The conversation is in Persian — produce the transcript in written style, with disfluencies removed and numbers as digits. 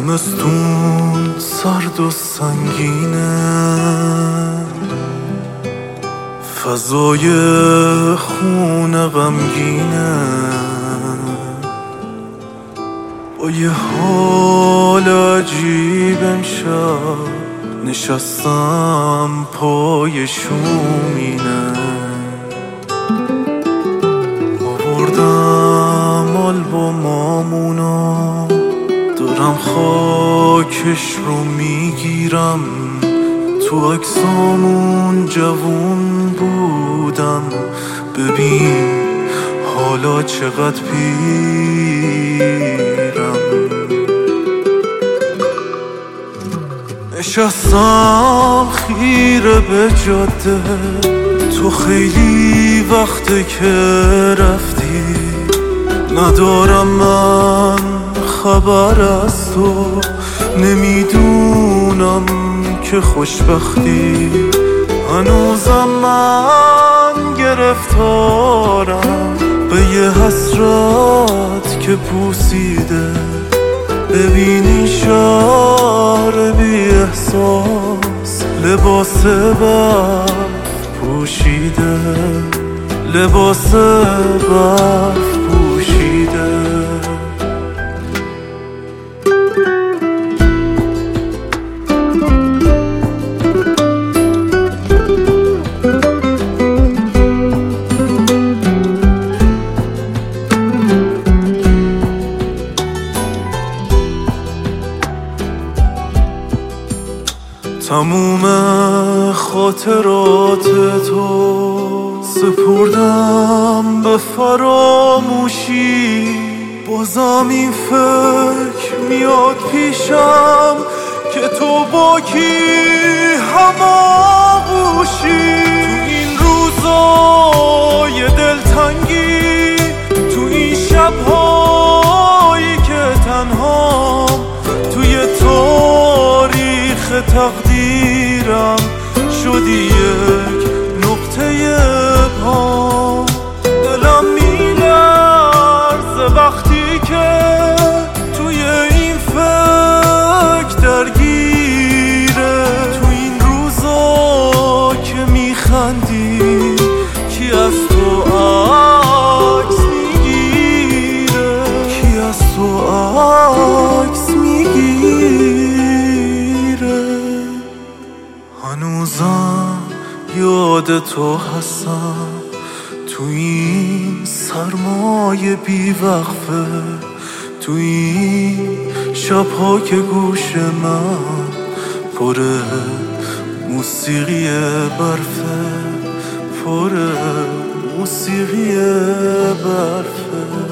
زمستون سرد و سنگینه، فضای خونه غمگینه، با یه حال عجیب امشب نشستم پای شومینه. آوردم آلبومامونو، دارم خاکش رو میگیرم. تو عکسامون جوون بودم، ببین حالا چقدر پیرم. نشستم خیره به جاده، تو خیلی وقته که رفتی. ندارم من خبر از تو، نمیدونم که خوشبختی. هنوزم من گرفتارم به یه حسرت که پوسیده. ببین این شهر بی احساس لباس برف پوشیده، لباس برف پوشیده. تموم خاطرات تو سپردم به فراموشی. بازم این فکر میاد پیشم که تو با کی هماغوشی. تو این روزای دلتنگی، تو این شبهایی که تنهام، توی تاریخ تقدیرم شدی یک نقطه ابهام. دلم میلرزه وقتی که توی این فکر درگیره. تو این روزا که میخندی، کی از تو عکس میگیره، کی از تو عکس میگیره. هنوزم یاد تو هستم، تو این سرمایه بی وقفه، تو این شبها که گوش من پر موسیقی برفه، پر موسیقی برفه.